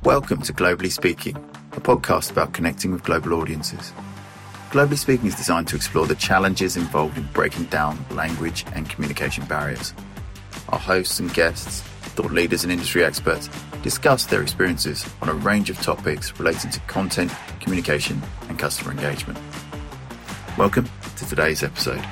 Welcome to Globally Speaking, a podcast about connecting with global audiences. Globally Speaking is designed to explore the challenges involved in breaking down language and communication barriers. Our hosts and guests, thought leaders and industry experts, discuss their experiences on a range of topics relating to content, communication, and customer engagement. Welcome to today's episode.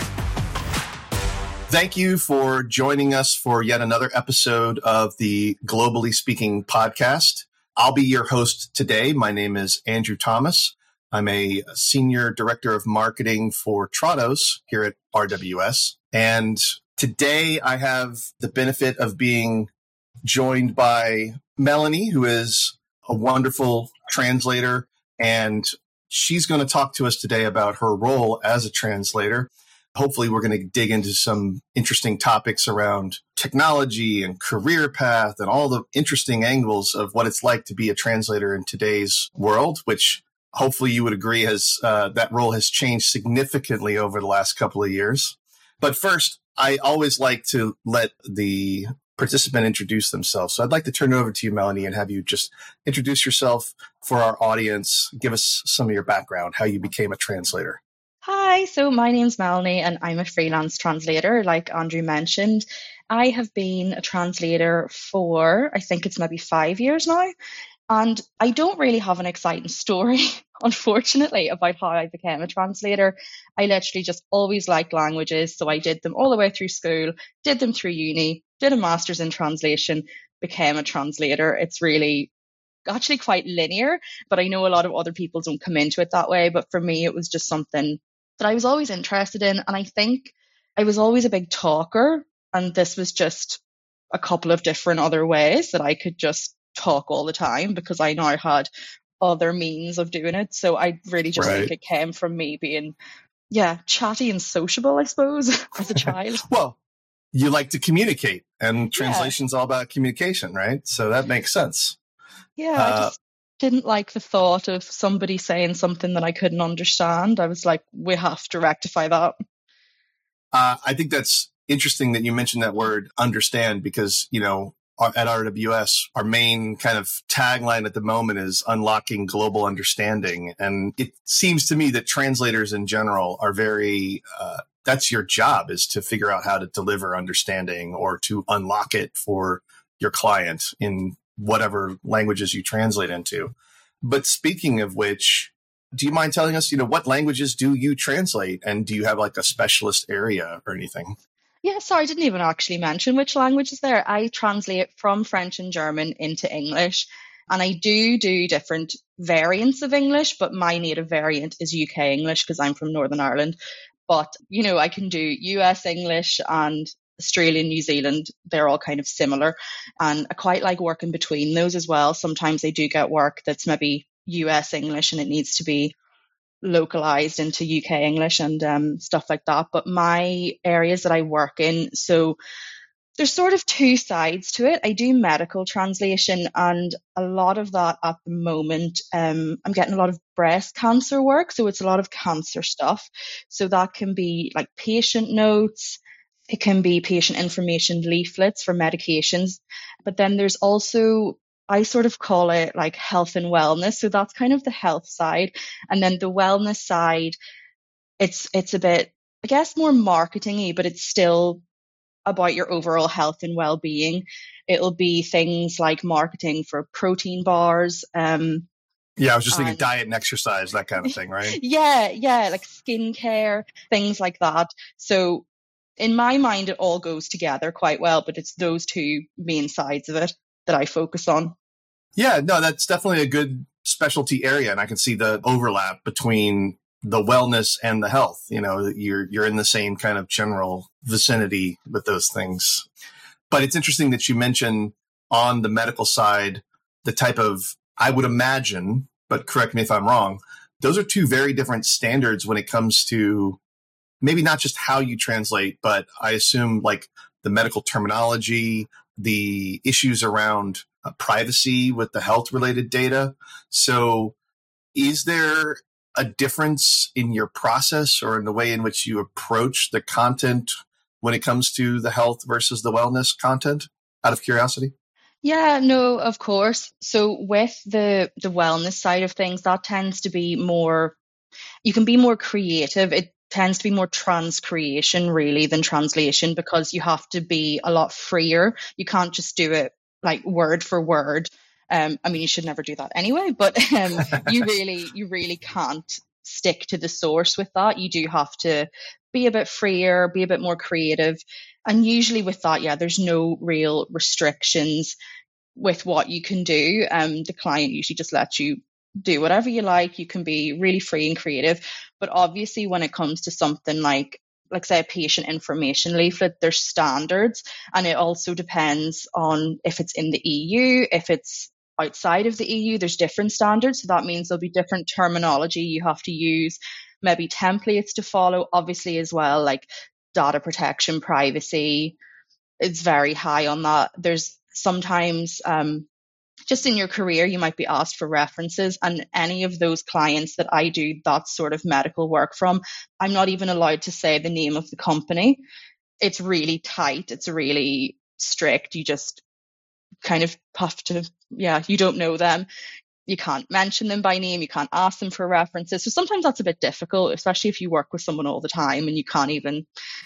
Thank you for joining us for yet another episode of the Globally Speaking podcast. I'll be your host today. My name is Andrew Thomas. I'm a Senior Director of Marketing for Trados here at RWS. And today I have the benefit of being joined by Melanie, who is a wonderful translator. And she's going to talk to us today about her role as a translator. Hopefully, we're going to dig into some interesting topics around technology and career path and all the interesting angles of what it's like to be a translator in today's world, which hopefully you would agree has that role has changed significantly over the last couple of years. But first, I always like to let the participant introduce themselves. So I'd like to turn it over to you, Melanie, and have you just introduce yourself for our audience. Give us some of your background, how you became a translator. Hi, so my name's Melanie and I'm a freelance translator, like Andrew mentioned. I have been a translator for, I think it's maybe 5 years now. And I don't really have an exciting story, unfortunately, about how I became a translator. I literally just always liked languages. So I did them all the way through school, did them through uni, did a master's in translation, became a translator. It's really actually quite linear, but I know a lot of other people don't come into it that way. But for me, it was just something that I was always interested in. And I think I was always a big talker. And this was just a couple of different other ways that I could just talk all the time because I now had other means of doing it. So I really just think it came from me being, chatty and sociable, I suppose, as a child. Well, you like to communicate and translation's all about communication, right? So that makes sense. Yeah, I just didn't like the thought of somebody saying something that I couldn't understand. I was like, we have to rectify that. I think that's interesting that you mentioned that word understand because, you know, at RWS, our main kind of tagline at the moment is unlocking global understanding. And it seems to me that translators in general are very, that's your job is to figure out how to deliver understanding or to unlock it for your client in whatever languages you translate into. But speaking of which, do you mind telling us, what languages do you translate? And do you have like a specialist area or anything? Yeah, sorry, I didn't even actually mention which languages there. I translate from French and German into English. And I do different variants of English, but my native variant is UK English because I'm from Northern Ireland. But, I can do US English and Australian, New Zealand, they're all kind of similar. And I quite like working between those as well. Sometimes I do get work that's maybe US English and it needs to be localized into UK English and stuff like that. But my areas that I work in, so there's sort of two sides to it. I do medical translation and a lot of that at the moment, I'm getting a lot of breast cancer work. So it's a lot of cancer stuff. So that can be like patient notes. It can be patient information leaflets for medications. But then there's also, I sort of call it like health and wellness. So that's kind of the health side. And then the wellness side, it's a bit, I guess, more marketing-y, but it's still about your overall health and well-being. It'll be things like marketing for protein bars. I was just thinking diet and exercise, that kind of thing, right? Yeah, like skincare, things like that. So in my mind, it all goes together quite well, but it's those two main sides of it that I focus on. Yeah, no, that's definitely a good specialty area. And I can see the overlap between the wellness and the health. You're in the same kind of general vicinity with those things. But it's interesting that you mention on the medical side, the type of, I would imagine, but correct me if I'm wrong, those are two very different standards when it comes to maybe not just how you translate, but I assume like the medical terminology, the issues around privacy with the health related data. So is there a difference in your process or in the way in which you approach the content when it comes to the health versus the wellness content, out of curiosity? Yeah, no, of course. So with the wellness side of things, that tends to be more, you can be more creative. It tends to be more transcreation really than translation, because you have to be a lot freer. You can't just do it like word for word. I mean, you should never do that anyway, but you really can't stick to the source with that. You do have to be a bit freer, be a bit more creative. And usually with that, yeah, there's no real restrictions with what you can do. The client usually just lets you do whatever you like. You can be really free and creative. But obviously, when it comes to something like say a patient information leaflet, there's standards, and it also depends on if it's in the EU, if it's outside of the EU, there's different standards. So that means there'll be different terminology you have to use, maybe templates to follow, obviously, as well, like data protection, privacy. It's very high on that. There's sometimes just in your career, you might be asked for references, and any of those clients that I do that sort of medical work from, I'm not even allowed to say the name of the company. It's really tight. It's really strict. You just kind of have to, yeah, you don't know them. You can't mention them by name. You can't ask them for references. So sometimes that's a bit difficult, especially if you work with someone all the time and you can't even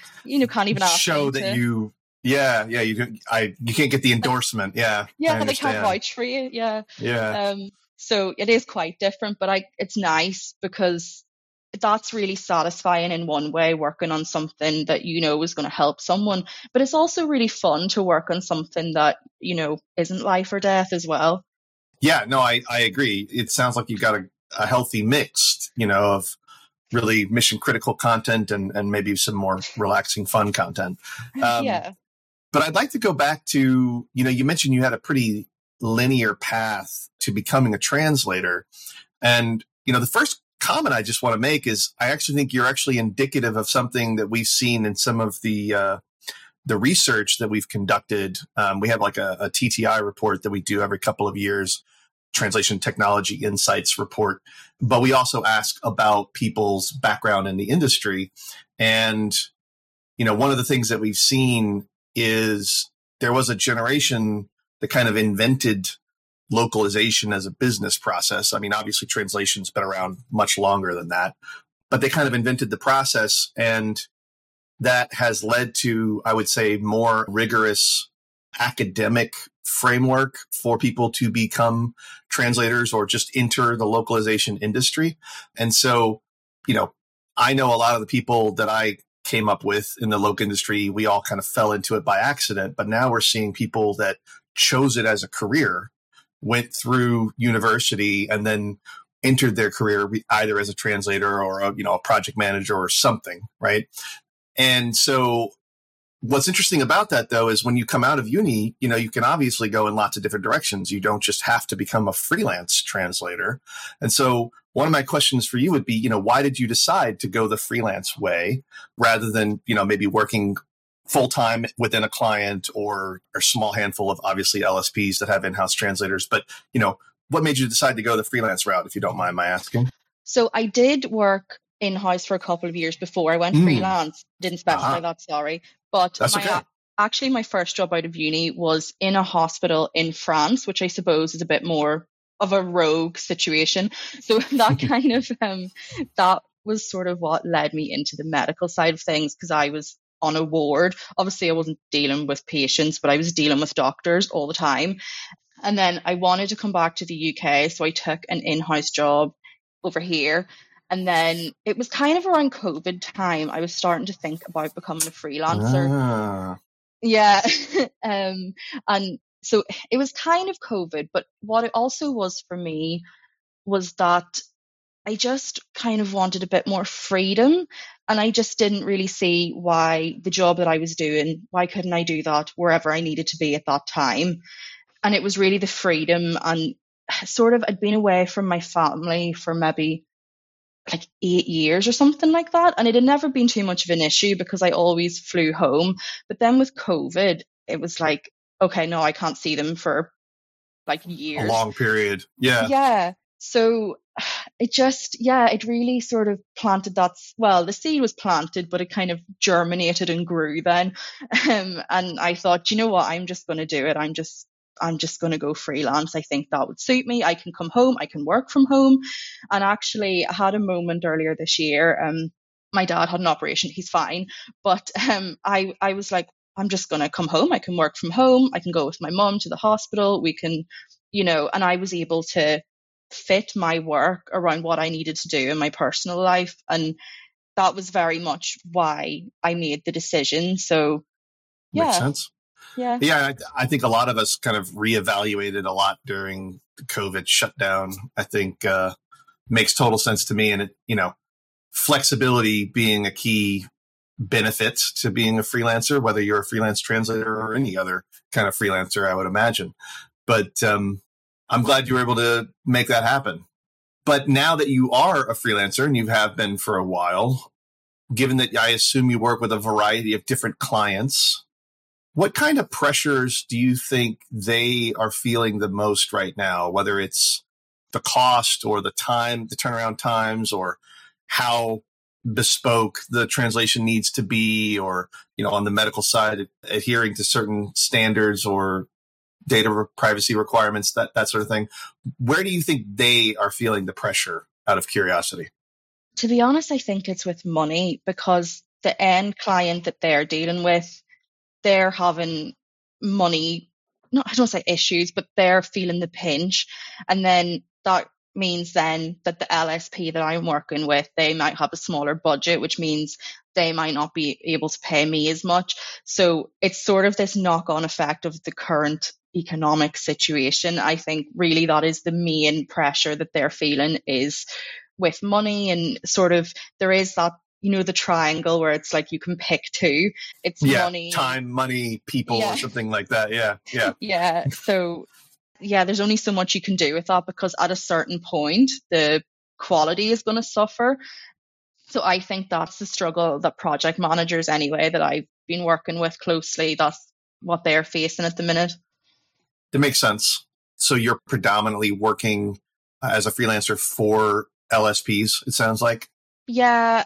ask show them that to, you. Yeah, you can't get the endorsement. Yeah, yeah, they can't vouch for you. Yeah. Yeah. So it is quite different, but it's nice because that's really satisfying in one way, working on something that is going to help someone. But it's also really fun to work on something that, isn't life or death as well. Yeah, no, I agree. It sounds like you've got a healthy mix, of really mission critical content and maybe some more relaxing, fun content. Yeah. But I'd like to go back to, you mentioned you had a pretty linear path to becoming a translator. And, the first comment I just want to make is I actually think you're actually indicative of something that we've seen in some of the research that we've conducted. We have like a TTI report that we do every couple of years, Translation Technology Insights report. But we also ask about people's background in the industry. And, one of the things that we've seen is there was a generation that kind of invented localization as a business process. I mean, obviously translation's been around much longer than that, but they kind of invented the process, and that has led to, I would say, more rigorous academic framework for people to become translators or just enter the localization industry. And so, I know a lot of the people that I came up with in the loc industry, we all kind of fell into it by accident, but now we're seeing people that chose it as a career, went through university and then entered their career either as a translator or a project manager or something, right? And so what's interesting about that, though, is when you come out of uni, you can obviously go in lots of different directions. You don't just have to become a freelance translator. And so one of my questions for you would be, why did you decide to go the freelance way rather than, maybe working full-time within a client or a small handful of obviously LSPs that have in-house translators? But, what made you decide to go the freelance route, if you don't mind my asking? So I did work in-house for a couple of years before I went freelance. Didn't specify that, sorry. But that's okay. Actually, my first job out of uni was in a hospital in France, which I suppose is a bit more of a rogue situation. So that kind of, that was sort of what led me into the medical side of things, because I was on a ward. Obviously, I wasn't dealing with patients, but I was dealing with doctors all the time. And then I wanted to come back to the UK, so I took an in-house job over here. And then it was kind of around COVID time, I was starting to think about becoming a freelancer. Yeah. And so it was kind of COVID, but what it also was for me was that I just kind of wanted a bit more freedom, and I just didn't really see why the job that I was doing, why couldn't I do that wherever I needed to be at that time? And it was really the freedom, and sort of I'd been away from my family for maybe like 8 years or something like that. And it had never been too much of an issue because I always flew home. But then with COVID, it was like, okay, no, I can't see them for like years. A long period. Yeah. Yeah. So it really sort of planted that, well, the seed was planted, but it kind of germinated and grew then. And I thought, you know what, I'm just going to do it. I'm just going to go freelance. I think that would suit me. I can come home, I can work from home. And actually, I had a moment earlier this year. My dad had an operation, he's fine. But I was like, I'm just going to come home. I can work from home. I can go with my mom to the hospital. We can, and I was able to fit my work around what I needed to do in my personal life. And that was very much why I made the decision. So, yeah. Makes sense. Yeah. Yeah. I think a lot of us kind of reevaluated a lot during the COVID shutdown. I think makes total sense to me. And, flexibility being a key benefit to being a freelancer, whether you're a freelance translator or any other kind of freelancer, I would imagine. But I'm glad you were able to make that happen. But now that you are a freelancer, and you have been for a while, given that I assume you work with a variety of different clients, what kind of pressures do you think they are feeling the most right now, whether it's the cost or the time, the turnaround times, or how bespoke the translation needs to be, or, on the medical side, adhering to certain standards or data privacy requirements, that sort of thing? Where do you think they are feeling the pressure, out of curiosity? To be honest, I think it's with money, because the end client that they're dealing with, they're having money, I don't say issues, but they're feeling the pinch. And then that means then that the LSP that I'm working with, they might have a smaller budget, which means they might not be able to pay me as much. So it's sort of this knock-on effect of the current economic situation. I think really that is the main pressure that they're feeling, is with money. And sort of there is that, the triangle where it's like you can pick two. It's money, time, money, people, or something like that. Yeah. Yeah. So there's only so much you can do with that, because at a certain point, the quality is going to suffer. So I think that's the struggle that project managers, anyway, that I've been working with closely, that's what they're facing at the minute. That makes sense. So you're predominantly working as a freelancer for LSPs, it sounds like? Yeah,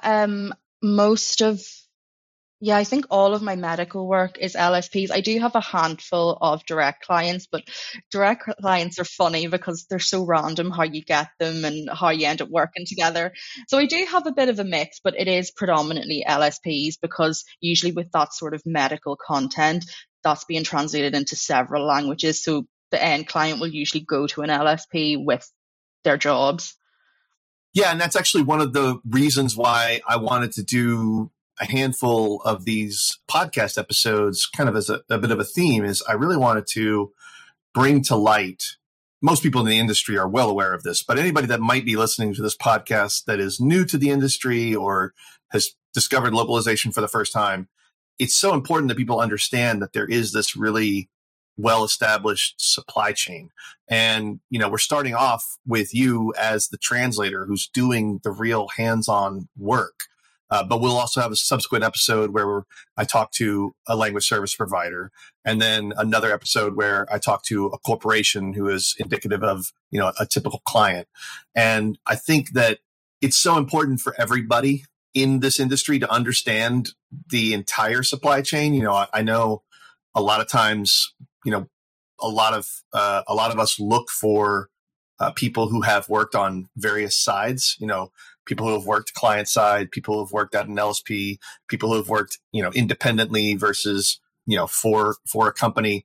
I think all of my medical work is LSPs. I do have a handful of direct clients, but direct clients are funny because they're so random how you get them and how you end up working together. So I do have a bit of a mix, but it is predominantly LSPs, because usually with that sort of medical content, that's being translated into several languages. So the end client will usually go to an LSP with their jobs. Yeah, and that's actually one of the reasons why I wanted to do a handful of these podcast episodes, kind of as a bit of a theme, is I really wanted to bring to light. Most people in the industry are well aware of this, but anybody that might be listening to this podcast that is new to the industry or has discovered localization for the first time, it's so important that people understand that there is this really well-established supply chain. And, we're starting off with you as the translator who's doing the real hands-on work. But we'll also have a subsequent episode where I talk to a language service provider, and then another episode where I talk to a corporation who is indicative of, a typical client. And I think that it's so important for everybody in this industry to understand the entire supply chain. I know a lot of times, a lot of us look for people who have worked on various sides, people who have worked client side, people who have worked at an LSP, people who have worked, independently versus, for a company,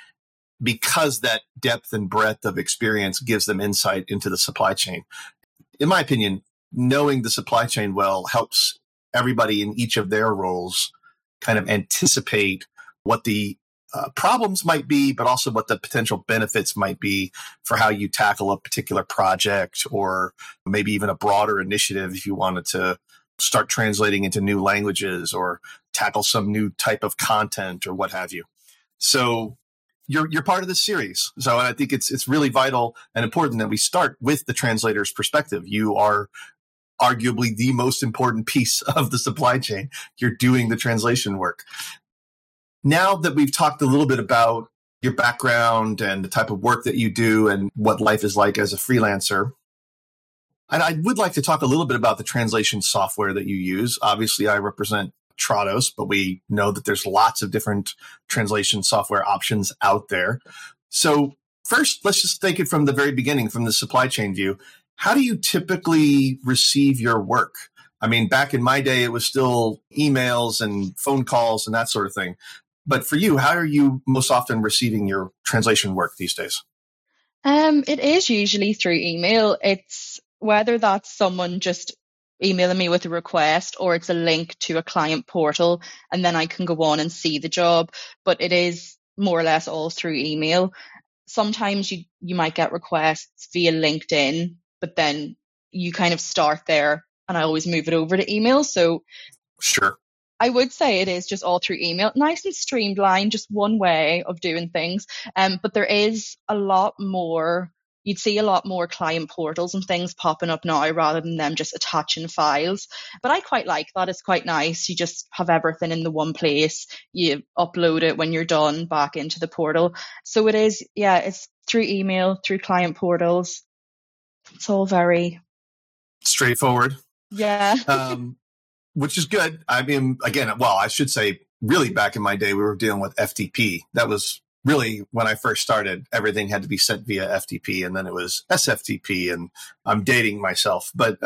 because that depth and breadth of experience gives them insight into the supply chain. In my opinion, knowing the supply chain well helps everybody in each of their roles kind of anticipate what the problems might be, but also what the potential benefits might be for how you tackle a particular project, or maybe even a broader initiative if you wanted to start translating into new languages or tackle some new type of content or what have you. So you're part of this series. So I think it's really vital and important that we start with the translator's perspective. You are arguably the most important piece of the supply chain. You're doing the translation work. Now that we've talked a little bit about your background and the type of work that you do and what life is like as a freelancer, and I would like to talk a little bit about the translation software that you use. Obviously, I represent Trados, but we know that there's lots of different translation software options out there. So first, let's just take it from the very beginning, from the supply chain view. How do you typically receive your work? I mean, back in my day, it was still emails and phone calls and that sort of thing. But for you, how are you most often receiving your translation work these days? It is usually through email. It's whether that's someone just emailing me with a request or it's a link to a client portal and then I can go on and see the job. But it is more or less all through email. Sometimes you might get requests via LinkedIn, but then you kind of start there and I always move it over to email. So sure, I would say it is just all through email, nice and streamlined, just one way of doing things. But there is a lot more. You'd see a lot more client portals and things popping up now rather than them just attaching files. But I quite like that. It's quite nice. You just have everything in the one place. You upload it when you're done back into the portal. So it is, yeah, it's through email, through client portals. It's all very straightforward. Yeah. Which is good. I mean, again, well, I should say really back in my day, we were dealing with FTP. That was really when I first started, everything had to be sent via FTP and then it was SFTP and I'm dating myself. But,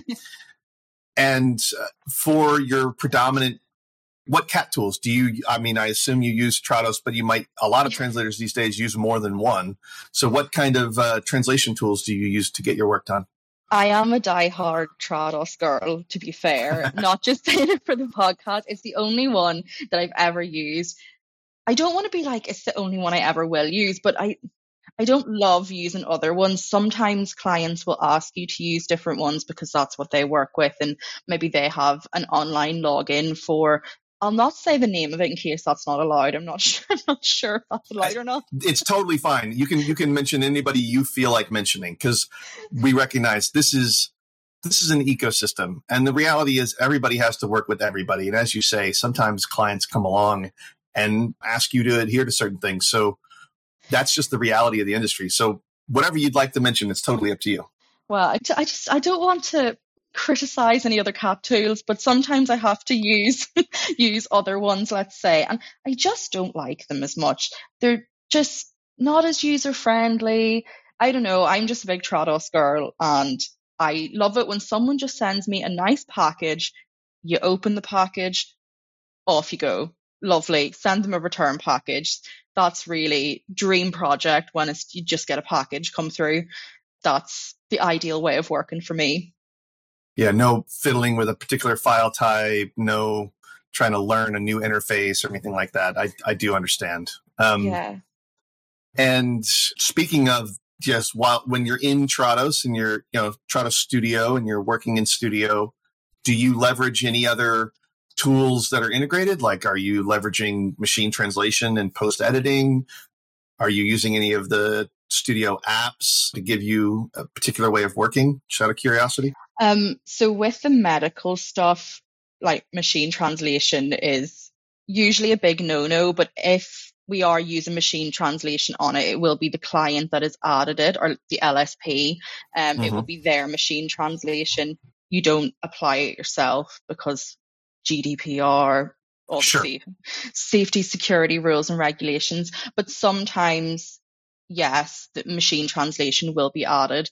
and for your predominant, what CAT tools do you, I mean, I assume you use Trados, but a lot of translators these days use more than one. So what kind of translation tools do you use to get your work done? I am a diehard Trados girl, to be fair, not just saying it for the podcast. It's the only one that I've ever used. I don't want to be like, it's the only one I ever will use, but I don't love using other ones. Sometimes clients will ask you to use different ones because that's what they work with. And maybe they have an online login for, I'll not say the name of it in case that's not allowed. I'm not sure if that's allowed or not. It's totally fine. You can mention anybody you feel like mentioning because we recognize this is an ecosystem. And the reality is everybody has to work with everybody. And as you say, sometimes clients come along and ask you to adhere to certain things. So that's just the reality of the industry. So whatever you'd like to mention, it's totally up to you. Well, I don't want to criticize any other CAT tools, but sometimes I have to use other ones, let's say, and I just don't like them as much. They're just not as user friendly. I don't know. I'm just a big Trados girl, and I love it when someone just sends me a nice package. You open the package, off you go. Lovely. Send them a return package. That's really dream project when you just get a package come through. That's the ideal way of working for me. Yeah, no fiddling with a particular file type, no trying to learn a new interface or anything like that. I do understand. Yeah. And speaking of just when you're in Trados and you're, Trados Studio and you're working in Studio, do you leverage any other tools that are integrated? Like, are you leveraging machine translation and post editing? Are you using any of the Studio apps to give you a particular way of working? Just out of curiosity. So with the medical stuff, like machine translation is usually a big no-no, but if we are using machine translation on it, it will be the client that has added it or the LSP. It will be their machine translation. You don't apply it yourself because GDPR, all the safety, security rules and regulations. But sometimes, yes, the machine translation will be added.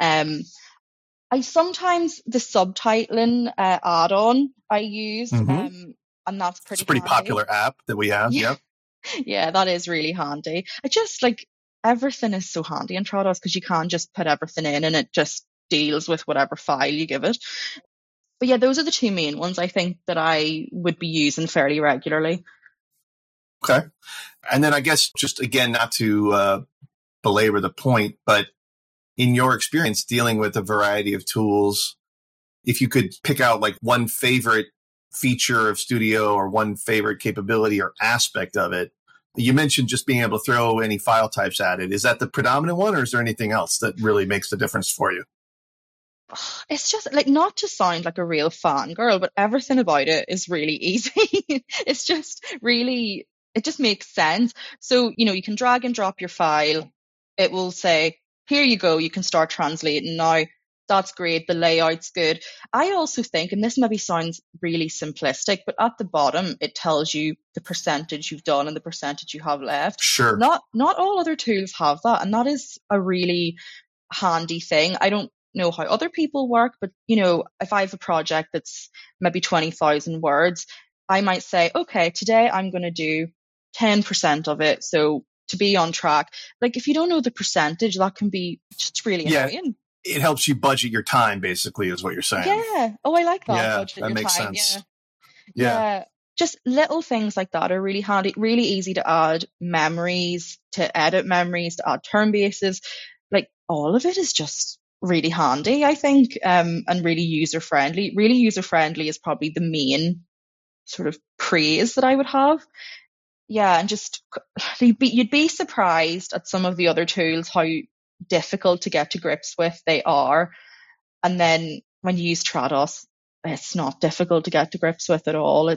Sometimes the subtitling add-on I use, and that's it's a pretty popular app that we have. Yeah. Yeah, that is really handy. I just everything is so handy in Trados because you can just put everything in and it just deals with whatever file you give it. But yeah, those are the two main ones I think that I would be using fairly regularly. Okay. And then I guess just again, not to belabor the point, but in your experience dealing with a variety of tools, if you could pick out one favorite feature of Studio or one favorite capability or aspect of it, you mentioned just being able to throw any file types at it. Is that the predominant one or is there anything else that really makes the difference for you? It's just not to sound like a real fangirl, but everything about it is really easy. It's just really, it just makes sense. So, you can drag and drop your file. It will say, here you go, you can start translating now. that's great. The layout's good. I also think, and this maybe sounds really simplistic, but at the bottom, it tells you the percentage you've done and the percentage you have left. Sure. Not all other tools have that. And that is a really handy thing. I don't know how other people work, but if I have a project that's maybe 20,000 words, I might say, okay, today I'm going to do 10% of it. So to be on track, like if you don't know the percentage, that can be just really annoying. It helps you budget your time, basically, is what you're saying. Yeah. Oh, I like that. Yeah, budget that your makes time. sense. Yeah. Just little things like that are really handy, really easy to add memories, to edit memories, to add term bases. Like all of it is just really handy, I think, and really user friendly. Really user friendly is probably the main sort of praise that I would have. Yeah, and just you'd be surprised at some of the other tools how difficult to get to grips with they are. And then when you use Trados, it's not difficult to get to grips with at all.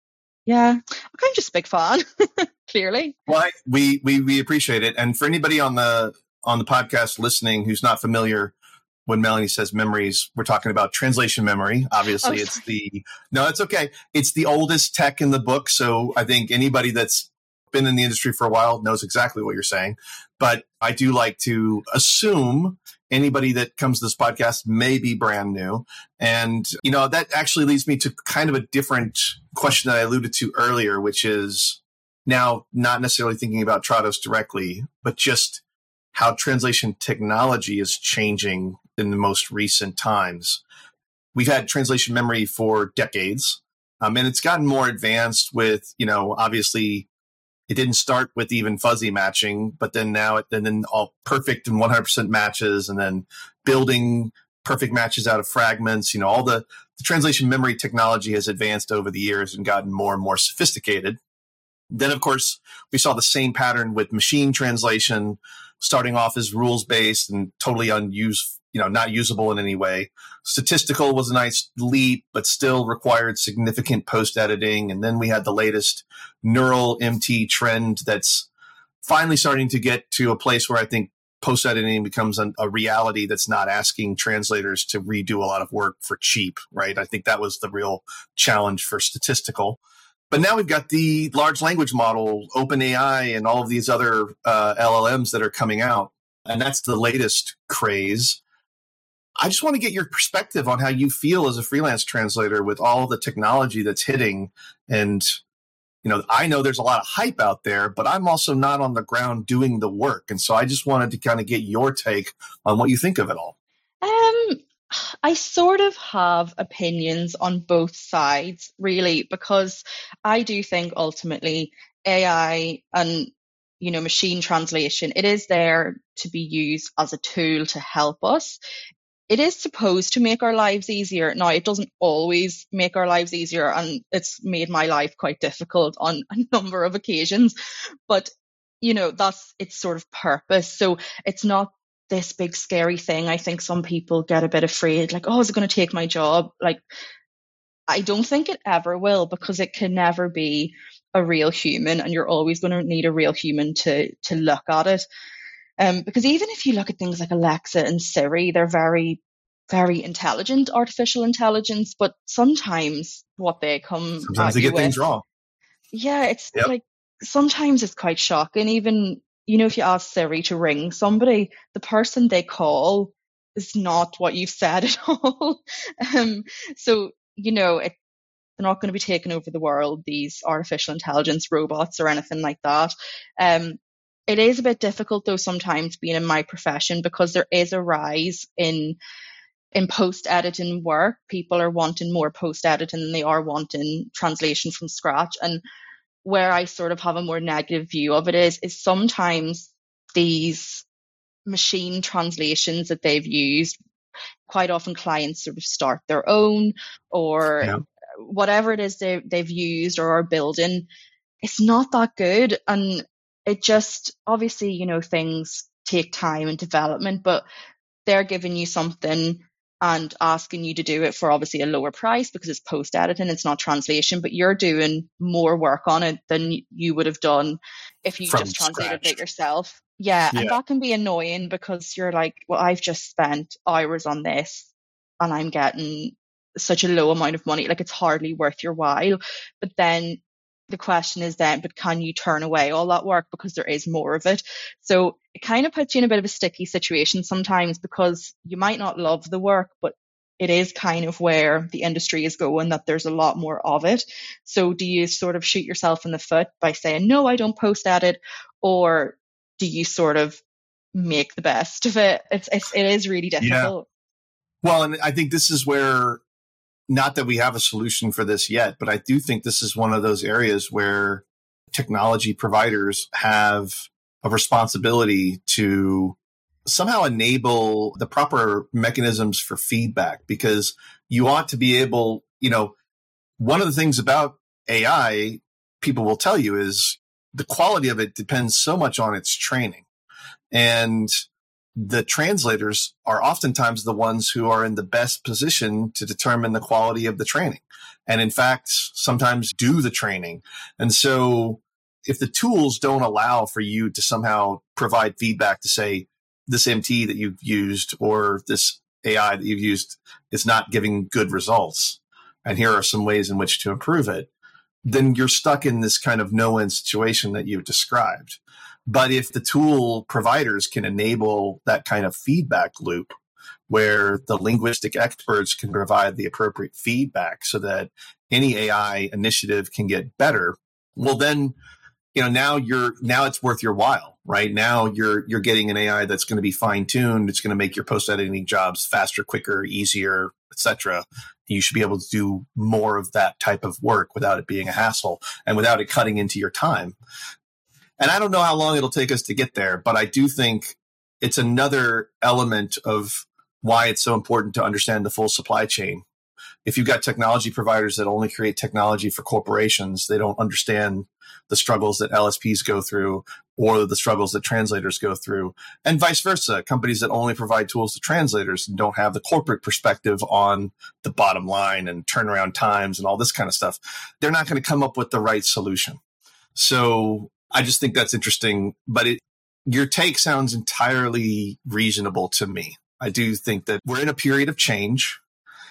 I'm just a big fan, clearly. Well, we appreciate it. And for anybody on the podcast listening who's not familiar, when Melanie says memories, we're talking about translation memory. Obviously, it's okay. It's the oldest tech in the book. So I think anybody that's been in the industry for a while knows exactly what you're saying. But I do like to assume anybody that comes to this podcast may be brand new. And, that actually leads me to kind of a different question that I alluded to earlier, which is now not necessarily thinking about Trados directly, but just how translation technology is changing in the most recent times. We've had translation memory for decades, and it's gotten more advanced with, obviously it didn't start with even fuzzy matching, but then now then all perfect and 100% matches, and then building perfect matches out of fragments. All the translation memory technology has advanced over the years and gotten more and more sophisticated. Then, of course, we saw the same pattern with machine translation, starting off as rules-based and totally unused, not usable in any way. Statistical was a nice leap, but still required significant post-editing. And then we had the latest neural MT trend that's finally starting to get to a place where I think post-editing becomes a reality that's not asking translators to redo a lot of work for cheap, right? I think that was the real challenge for statistical. But now we've got the large language model, OpenAI, and all of these other LLMs that are coming out. And that's the latest craze. I just want to get your perspective on how you feel as a freelance translator with all the technology that's hitting. And, I know there's a lot of hype out there, but I'm also not on the ground doing the work. And so I just wanted to kind of get your take on what you think of it all. I sort of have opinions on both sides, really, because I do think ultimately AI and, machine translation, it is there to be used as a tool to help us. It is supposed to make our lives easier. Now, it doesn't always make our lives easier, and it's made my life quite difficult on a number of occasions. But, that's its sort of purpose. So it's not this big scary thing. I think some people get a bit afraid, like, oh, is it going to take my job? Like, I don't think it ever will, because it can never be a real human, and you're always going to need a real human to look at it. Because even if you look at things like Alexa and Siri, they're very, very intelligent, artificial intelligence, but sometimes what they come sometimes they get things wrong. Yeah, it's like, sometimes it's quite shocking. Even, if you ask Siri to ring somebody, the person they call is not what you've said at all. So, they're not going to be taking over the world, these artificial intelligence robots or anything like that. It is a bit difficult, though, sometimes being in my profession, because there is a rise in post-editing work. People are wanting more post-editing than they are wanting translation from scratch. And where I sort of have a more negative view of it is sometimes these machine translations that they've used, quite often clients sort of start their own, or whatever it is they've used or are building, it's not that good. And it just, obviously, things take time and development, but they're giving you something and asking you to do it for obviously a lower price because it's post-editing, it's not translation, but you're doing more work on it than you would have done if you just translated it yourself. Yeah, and that can be annoying because you're like, well, I've just spent hours on this and I'm getting such a low amount of money. Like, it's hardly worth your while. But then the question is then, but can you turn away all that work because there is more of it? So it kind of puts you in a bit of a sticky situation sometimes because you might not love the work, but it is kind of where the industry is going, that there's a lot more of it. So do you sort of shoot yourself in the foot by saying, no, I don't post edit? Or do you sort of make the best of it? It is really difficult. Yeah. Well, and I think this is where, not that we have a solution for this yet, but I do think this is one of those areas where technology providers have a responsibility to somehow enable the proper mechanisms for feedback, because you ought to be able, one of the things about AI people will tell you is the quality of it depends so much on its training. And the translators are oftentimes the ones who are in the best position to determine the quality of the training. And in fact, sometimes do the training. And so if the tools don't allow for you to somehow provide feedback to say, this MT that you've used or this AI that you've used is not giving good results, and here are some ways in which to improve it, then you're stuck in this kind of no-win situation that you've described. But if the tool providers can enable that kind of feedback loop where the linguistic experts can provide the appropriate feedback so that any AI initiative can get better, well, then, now it's worth your while, right? Now you're getting an AI that's going to be fine-tuned. It's going to make your post editing jobs faster, quicker, easier, etc. You should be able to do more of that type of work without it being a hassle and without it cutting into your time. And I don't know how long it'll take us to get there, but I do think it's another element of why it's so important to understand the full supply chain. If you've got technology providers that only create technology for corporations, they don't understand the struggles that LSPs go through or the struggles that translators go through, and vice versa. Companies that only provide tools to translators and don't have the corporate perspective on the bottom line and turnaround times and all this kind of stuff, they're not going to come up with the right solution. So I just think that's interesting, but your take sounds entirely reasonable to me. I do think that we're in a period of change,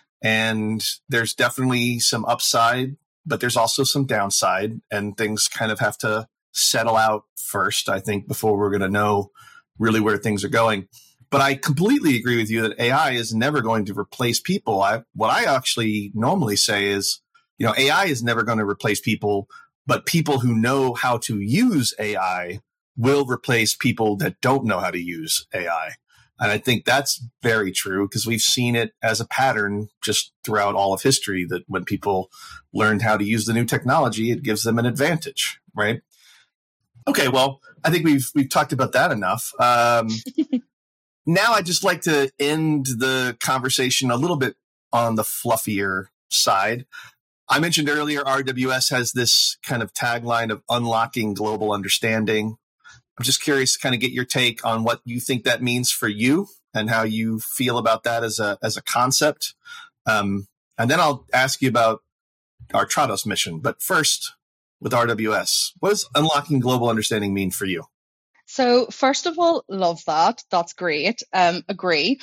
and there's definitely some upside, but there's also some downside, and things kind of have to settle out first, I think, before we're going to know really where things are going. But I completely agree with you that AI is never going to replace people. What I actually normally say is, AI is never going to replace people, but people who know how to use AI will replace people that don't know how to use AI. And I think that's very true because we've seen it as a pattern just throughout all of history, that when people learned how to use the new technology, it gives them an advantage, right? Okay, well, I think we've talked about that enough. Now I'd just like to end the conversation a little bit on the fluffier side. I mentioned earlier, RWS has this kind of tagline of unlocking global understanding. I'm just curious to kind of get your take on what you think that means for you and how you feel about that as a concept. And then I'll ask you about our Trados mission. But first, with RWS, what does unlocking global understanding mean for you? So first of all, love that. That's great. Agree.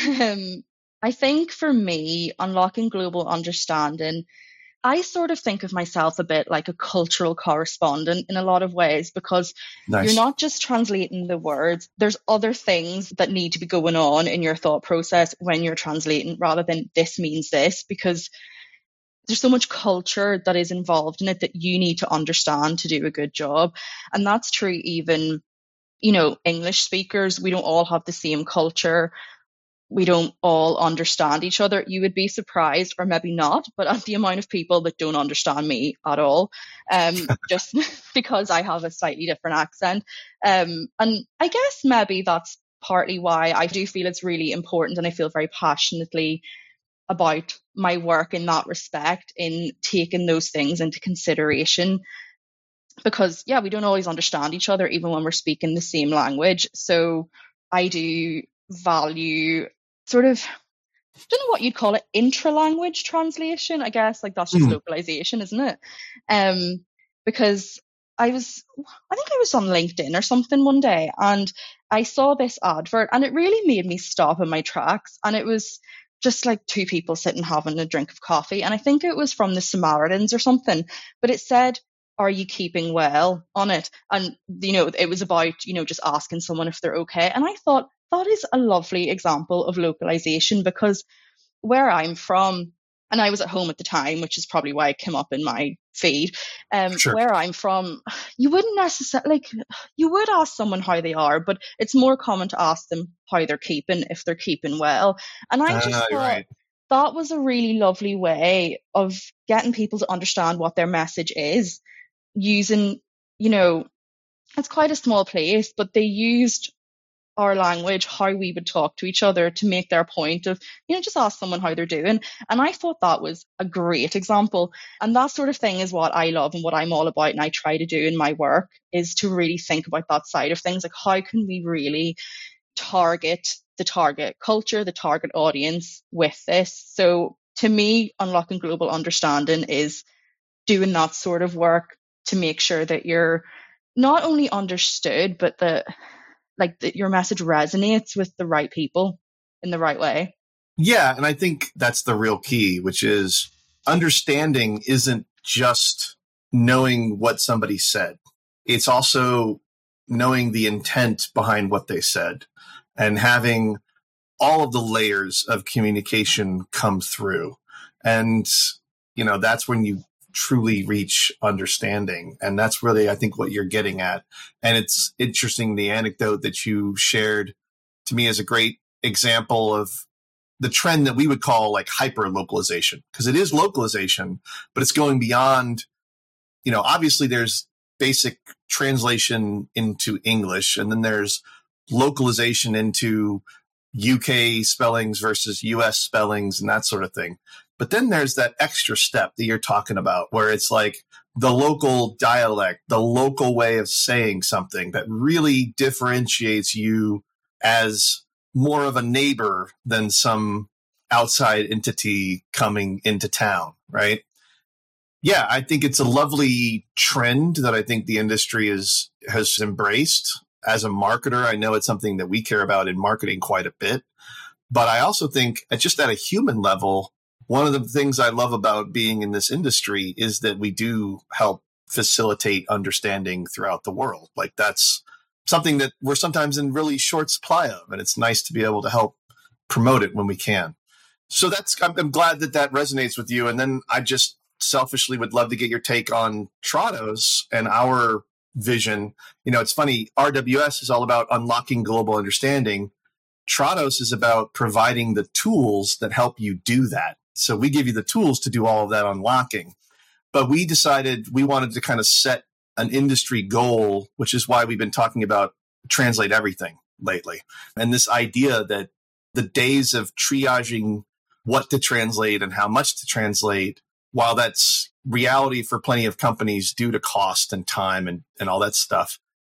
I think for me, unlocking global understanding, I sort of think of myself a bit like a cultural correspondent in a lot of ways, because You're not just translating the words. There's other things that need to be going on in your thought process when you're translating, rather than this means this, because there's so much culture that is involved in it that you need to understand to do a good job. And that's true even, English speakers. We don't all have the same culture. We don't all understand each other. You would be surprised, or maybe not, but at the amount of people that don't understand me at all, just because I have a slightly different accent. And I guess maybe that's partly why I do feel it's really important, and I feel very passionately about my work in that respect, in taking those things into consideration. Because, we don't always understand each other, even when we're speaking the same language. So I do value sort of, I don't know what you'd call it, intra-language translation, I guess. Like, that's just localization, isn't it? Because I think I was on LinkedIn or something one day, and I saw this advert, and it really made me stop in my tracks. And it was just like two people sitting having a drink of coffee. And I think it was from the Samaritans or something, but it said, "Are you keeping well?" on it. And, it was about, just asking someone if they're okay. And I thought that is a lovely example of localization, because where I'm from, and I was at home at the time, which is probably why it came up in my feed. Sure. Where I'm from, you wouldn't necessarily, you would ask someone how they are, but it's more common to ask them how they're keeping, if they're keeping well. And I just thought right. that was a really lovely way of getting people to understand what their message is, using, it's quite a small place, but they used our language, how we would talk to each other, to make their point of, just ask someone how they're doing. And I thought that was a great example. And that sort of thing is what I love and what I'm all about. And I try to do in my work is to really think about that side of things. Like, how can we really target the target culture, the target audience with this? So to me, unlocking global understanding is doing that sort of work to make sure that you're not only understood, but that your message resonates with the right people in the right way. Yeah. And I think that's the real key, which is understanding isn't just knowing what somebody said. It's also knowing the intent behind what they said and having all of the layers of communication come through. And, that's when you truly reach understanding. And that's really, I think, what you're getting at. And it's interesting, the anecdote that you shared to me is a great example of the trend that we would call like hyper localization, because it is localization, but it's going beyond, obviously there's basic translation into English, and then there's localization into UK spellings versus US spellings and that sort of thing. But then there's that extra step that you're talking about, where it's like the local dialect, the local way of saying something that really differentiates you as more of a neighbor than some outside entity coming into town, right? Yeah, I think it's a lovely trend that I think the industry has embraced. As a marketer, I know it's something that we care about in marketing quite a bit. But I also think just at a human level, one of the things I love about being in this industry is that we do help facilitate understanding throughout the world. Like, that's something that we're sometimes in really short supply of, and it's nice to be able to help promote it when we can. So I'm glad that resonates with you. And then I just selfishly would love to get your take on Trados and our vision. It's funny, RWS is all about unlocking global understanding. Trados is about providing the tools that help you do that. So we give you the tools to do all of that unlocking. But we decided we wanted to kind of set an industry goal, which is why we've been talking about translate everything lately. And this idea that the days of triaging what to translate and how much to translate, while that's reality for plenty of companies due to cost and time and all that stuff,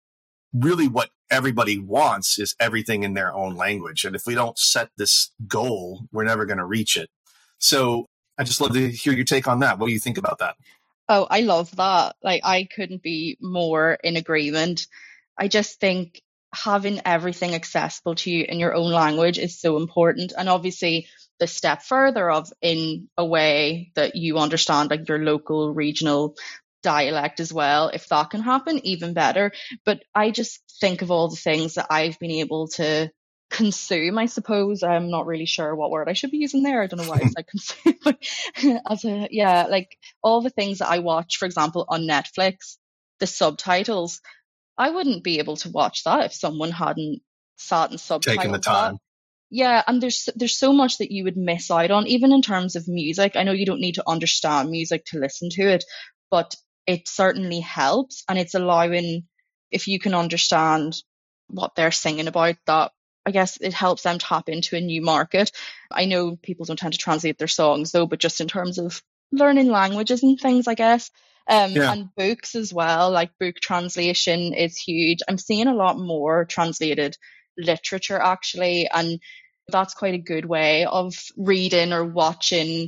really what everybody wants is everything in their own language. And if we don't set this goal, we're never going to reach it. So I just love to hear your take on that. What do you think about that? Oh, I love that. Like, I couldn't be more in agreement. I just think having everything accessible to you in your own language is so important. And obviously the step further of in a way that you understand like your local regional dialect as well, if that can happen, even better. But I just think of all the things that I've been able to consume, I suppose. I'm not really sure what word I should be using there. I don't know why I said consume. Like all the things that I watch, for example, on Netflix, the subtitles, I wouldn't be able to watch that if someone hadn't sat and subtitled taken the time. That. Yeah, and there's so much that you would miss out on, even in terms of music. I know you don't need to understand music to listen to it, but it certainly helps. And it's allowing, if you can understand what they're singing about, that I guess it helps them tap into a new market. I know people don't tend to translate their songs though, but just in terms of learning languages and things, I guess. And books as well, like book translation is huge. I'm seeing a lot more translated literature actually, and that's quite a good way of reading or watching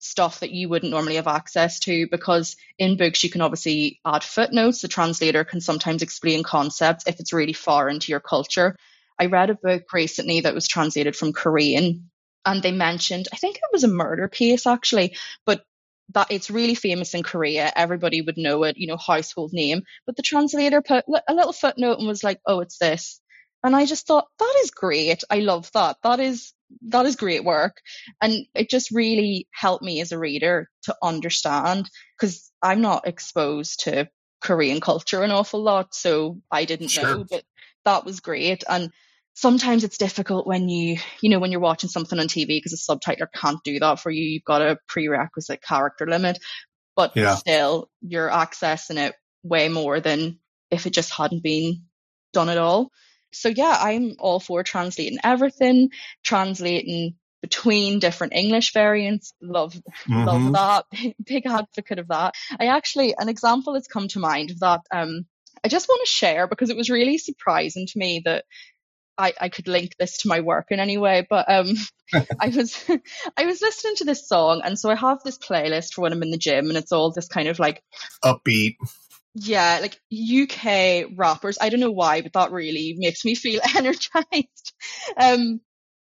stuff that you wouldn't normally have access to, because in books you can obviously add footnotes. The translator can sometimes explain concepts if it's really foreign to your culture. I read a book recently that was translated from Korean, and they mentioned, I think it was a murder case actually, but that it's really famous in Korea. Everybody would know it, household name. But the translator put a little footnote and was like, oh, it's this. And I just thought, that is great. I love that. That is great work. And it just really helped me as a reader to understand, because I'm not exposed to Korean culture an awful lot. So I didn't know, but that was great. And sometimes it's difficult when when you're watching something on TV, because a subtitler can't do that for you. You've got a prerequisite character limit, but still you're accessing it way more than if it just hadn't been done at all. So yeah, I'm all for translating everything, translating between different English variants. Love that. Big advocate of that. An example has come to mind that I just want to share, because it was really surprising to me that I could link this to my work in any way, but I was listening to this song, and so I have this playlist for when I'm in the gym, and it's all this kind of like upbeat, like UK rappers. I don't know why, but that really makes me feel energized. And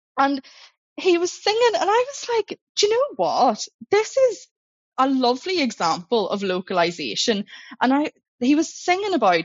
he was singing, and I was like, do you know what? This is a lovely example of localization. And he was singing about,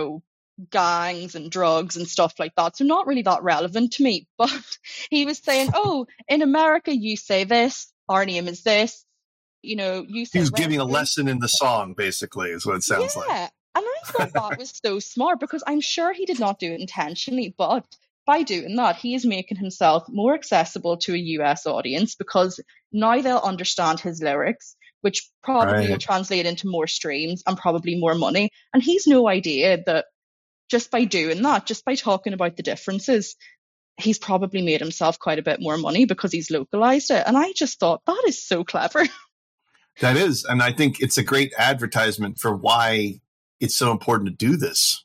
gangs and drugs and stuff like that, so not really that relevant to me, but he was saying, oh, in America you say this, our name is this, you say. He was giving a lesson in the song, basically, is what it sounds like. And I thought that was so smart, because I'm sure he did not do it intentionally, but by doing that, he is making himself more accessible to a US audience, because now they'll understand his lyrics, which probably will translate into more streams and probably more money. And he's no idea that just by doing that, just by talking about the differences, he's probably made himself quite a bit more money because he's localized it. And I just thought, that is so clever. That is. And I think it's a great advertisement for why it's so important to do this.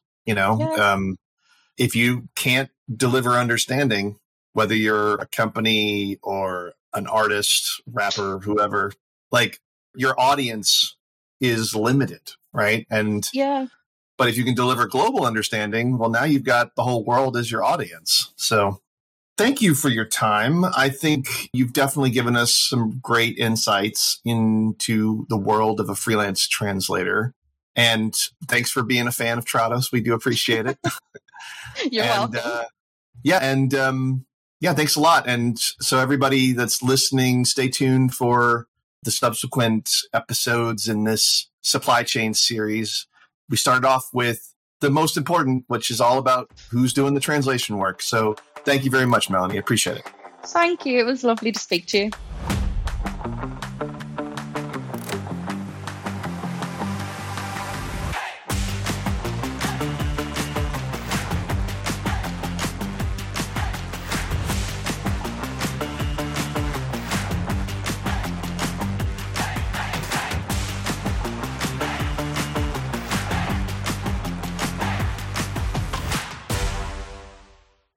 If you can't deliver understanding, whether you're a company or an artist, rapper, whoever, like, your audience is limited, right? And but if you can deliver global understanding, well, now you've got the whole world as your audience. So thank you for your time. I think you've definitely given us some great insights into the world of a freelance translator. And thanks for being a fan of Trados. We do appreciate it. You're welcome. Thanks a lot. And so everybody that's listening, stay tuned for the subsequent episodes in this supply chain series. We started off with the most important, which is all about who's doing the translation work. So thank you very much, Melanie. I appreciate it. Thank you. It was lovely to speak to you.